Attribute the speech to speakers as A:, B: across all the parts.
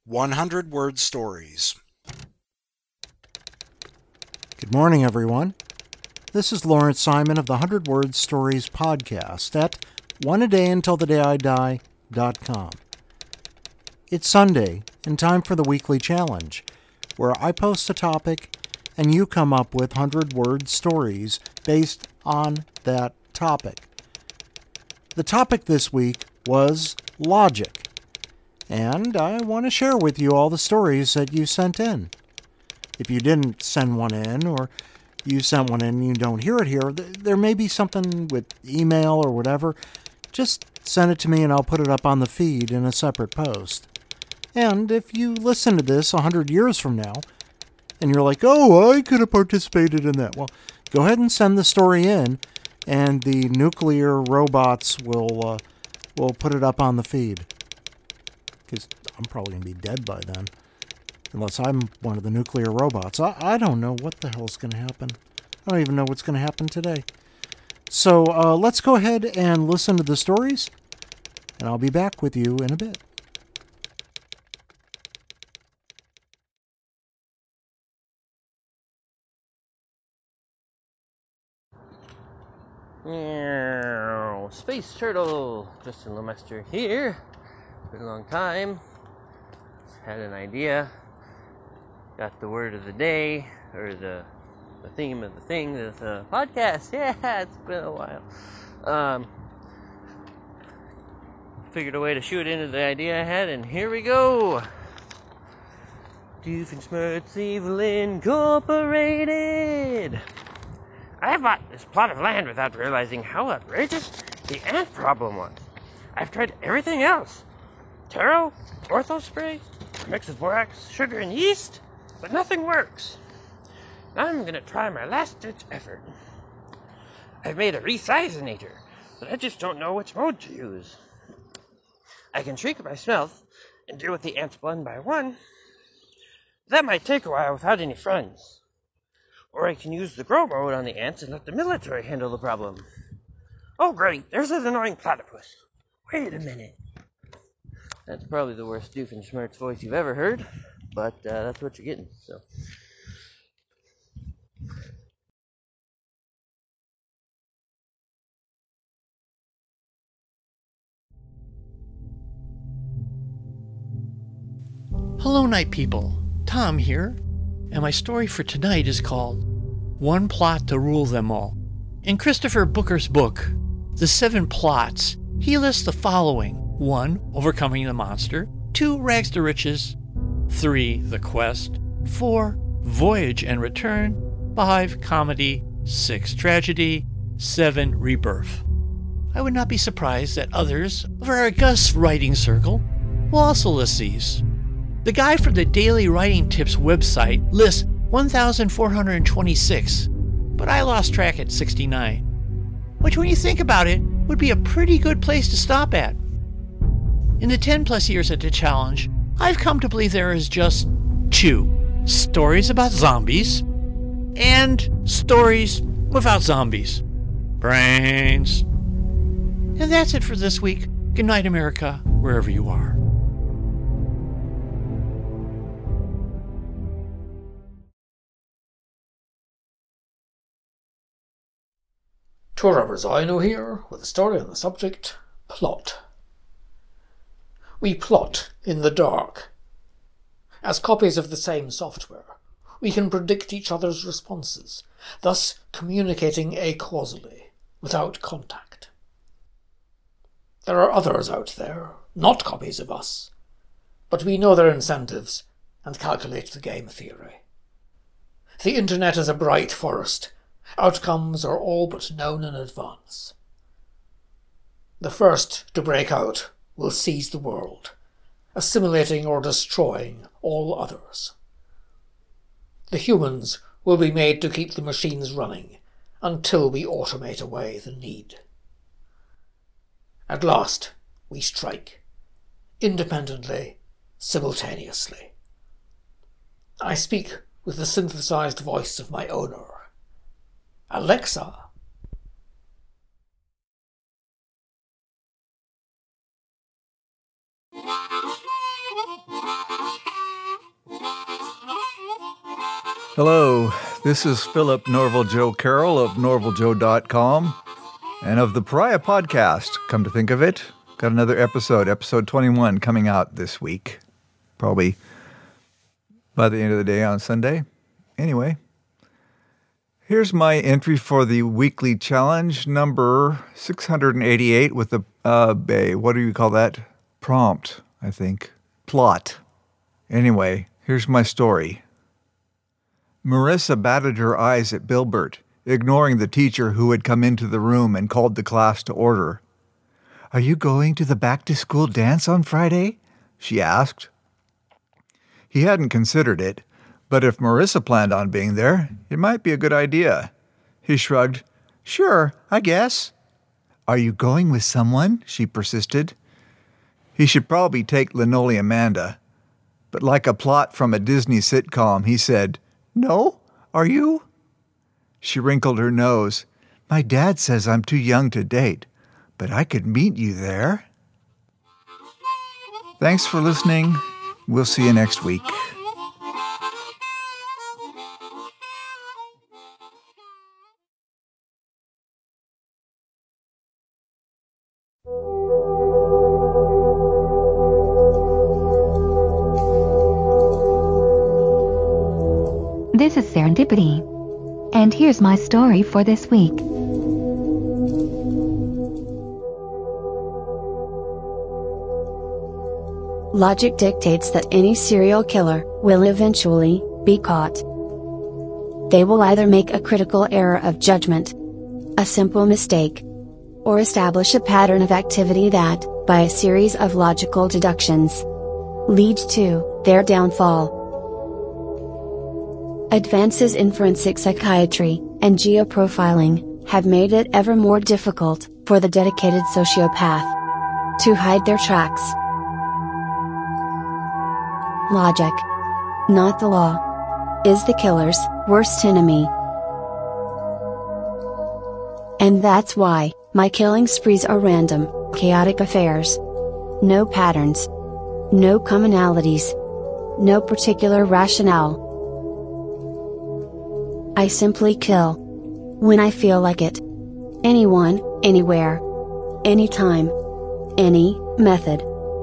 A: 100-word stories.
B: Good morning, everyone. This is Lawrence Simon of the 100-Word Stories podcast at oneadayuntilthedayidie.com. It's Sunday and time for the weekly challenge, where I post a topic and you come up with 100-word stories based on that topic. The topic this week was logic, and I want to share with you all the stories that you sent in. If you didn't send one in, or you sent one in and you don't hear it here, there may be something with email or whatever. Just send it to me and I'll put it up on the feed in a separate post. And if you listen to this 100 years from now, and you're like, oh, I could have participated in that, well, go ahead and send the story in, and the nuclear robots will put it up on the feed. Because I'm probably going to be dead by then. Unless I'm one of the nuclear robots. I don't know what the hell's going to happen. I don't even know what's going to happen today. So let's go ahead and listen to the stories, and I'll be back with you in a bit.
C: Space Turtle, Justin Lemester here. Been a long time. Had an idea. Got the word of the day, or the theme of the thing, the podcast. Yeah, it's been a while. Figured a way to shoot into the idea I had, and here we go. Doofenshmirtz Evil Incorporated. I bought this plot of land without realizing how outrageous the ant problem was. I've tried everything else. Taro, ortho spray, a mix of borax, sugar, and yeast, but nothing works. Now I'm going to try my last-ditch effort. I've made a resizinator, but I just don't know which mode to use. I can shrink my smell and deal with the ants one by one. That might take a while without any friends. Or I can use the grow mode on the ants and let the military handle the problem. Oh great, there's an annoying platypus. Wait a minute. That's probably the worst Doofenshmirtz voice you've ever heard, but that's what you're getting, so.
D: Hello, night people. Tom here, and my story for tonight is called One Plot to Rule Them All. In Christopher Booker's book, The Seven Plots, he lists the following: 1. Overcoming the monster. 2. Rags to riches. 3. The quest. 4. Voyage and return. 5. Comedy. 6. Tragedy. 7. Rebirth. I would not be surprised that others of our august writing circle will also list these. The guy from the Daily Writing Tips website lists 1,426, but I lost track at 69, which when you think about it, would be a pretty good place to stop at. In the 10 plus years at the challenge, I've come to believe there is just 2 stories about zombies and stories without zombies. Brains. And that's it for this week. Good night, America, wherever you are.
E: Tour Rosino here with a story on the subject, plot. We plot in the dark. As copies of the same software, we can predict each other's responses, thus communicating acausally, without contact. There are others out there, not copies of us, but we know their incentives and calculate the game theory. The internet is a bright forest. Outcomes are all but known in advance. The first to break out will seize the world, assimilating or destroying all others. The humans will be made to keep the machines running until we automate away the need. At last, we strike, independently, simultaneously. I speak with the synthesized voice of my owner. Alexa.
F: Hello, this is Philip Norval Joe Carroll of norvaljoe.com and of the Pariah Podcast. Come to think of it, got another episode 21, coming out this week. Probably by the end of the day on Sunday. Anyway, here's my entry for the weekly challenge, number 688 with the, what do you call that? Prompt, I think. Plot. Anyway, here's my story. Marissa batted her eyes at Bilbert, ignoring the teacher who had come into the room and called the class to order. "Are you going to the back-to-school dance on Friday?" she asked. He hadn't considered it, but if Marissa planned on being there, it might be a good idea. He shrugged. "Sure, I guess." "Are you going with someone?" she persisted. He should probably take Linoleum Amanda, but like a plot from a Disney sitcom, he said, "No? Are you?" She wrinkled her nose. "My dad says I'm too young to date, but I could meet you there." Thanks for listening. We'll see you next week.
G: This is Serendipity. And here's my story for this week.
H: Logic dictates that any serial killer will eventually be caught. They will either make a critical error of judgment, a simple mistake, or establish a pattern of activity that, by a series of logical deductions, leads to their downfall. Advances in forensic psychiatry and geoprofiling have made it ever more difficult for the dedicated sociopath to hide their tracks. Logic, not the law, is the killer's worst enemy. And that's why my killing sprees are random, chaotic affairs. No patterns. No commonalities. No particular rationale. I simply kill. When I feel like it. Anyone, anywhere. Anytime. Any method.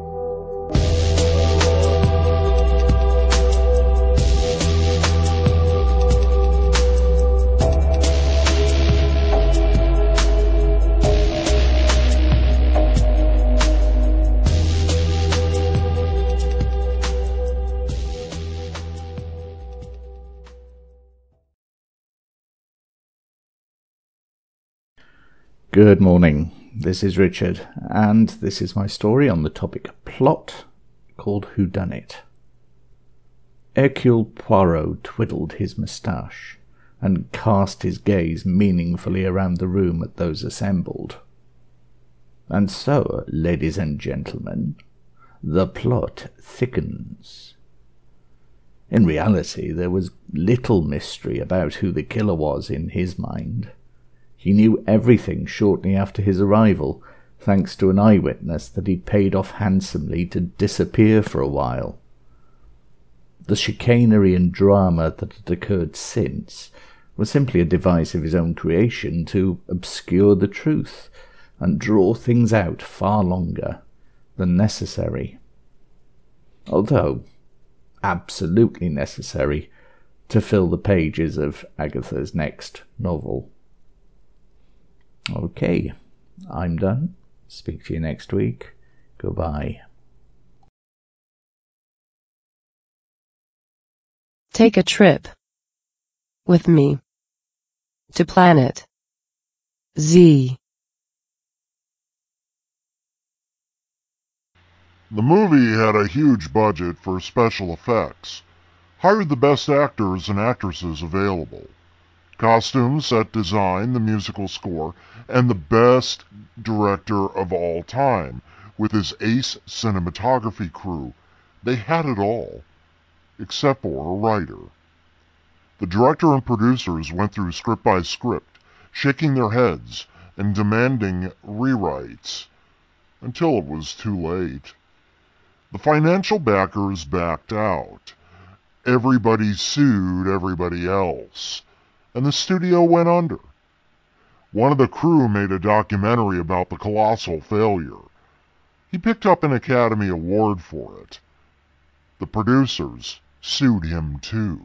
I: Good morning, this is Richard, and this is my story on the topic plot, called Whodunit. Hercule Poirot twiddled his moustache, and cast his gaze meaningfully around the room at those assembled. And so, ladies and gentlemen, the plot thickens. In reality, there was little mystery about who the killer was in his mind. He knew everything shortly after his arrival, thanks to an eyewitness that he'd paid off handsomely to disappear for a while. The chicanery and drama that had occurred since was simply a device of his own creation to obscure the truth and draw things out far longer than necessary. Although absolutely necessary to fill the pages of Agatha's next novel. Okay, I'm done. Speak to you next week. Goodbye.
J: Take a trip with me to Planet Z.
K: The movie had a huge budget for special effects, hired the best actors and actresses available. Costumes, set design, the musical score, and the best director of all time, with his ace cinematography crew. They had it all, except for a writer. The director and producers went through script by script, shaking their heads and demanding rewrites, until it was too late. The financial backers backed out, everybody sued everybody else, and the studio went under. One of the crew made a documentary about the colossal failure. He picked up an Academy Award for it. The producers sued him too.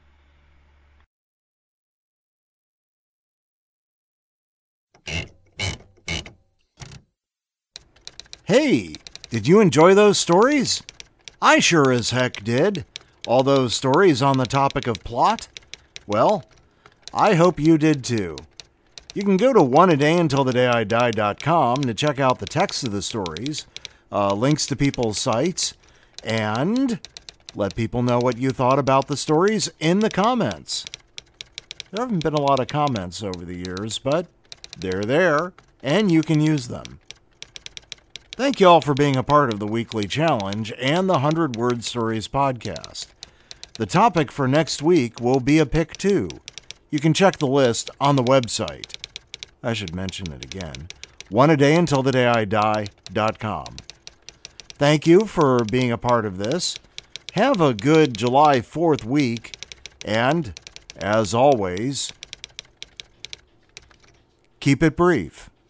B: Hey, did you enjoy those stories? I sure as heck did. All those stories on the topic of plot? Well, I hope you did too. You can go to oneadayuntilthedayidie.com to check out the text of the stories, links to people's sites, and let people know what you thought about the stories in the comments. There haven't been a lot of comments over the years, but they're there, and you can use them. Thank you all for being a part of the weekly challenge and the 100 Word Stories podcast. The topic for next week will be a pick 2. You can check the list on the website. I should mention it again. oneadayuntilthedayidie.com. Thank you for being a part of this. Have a good July 4th week, and, as always, keep it brief.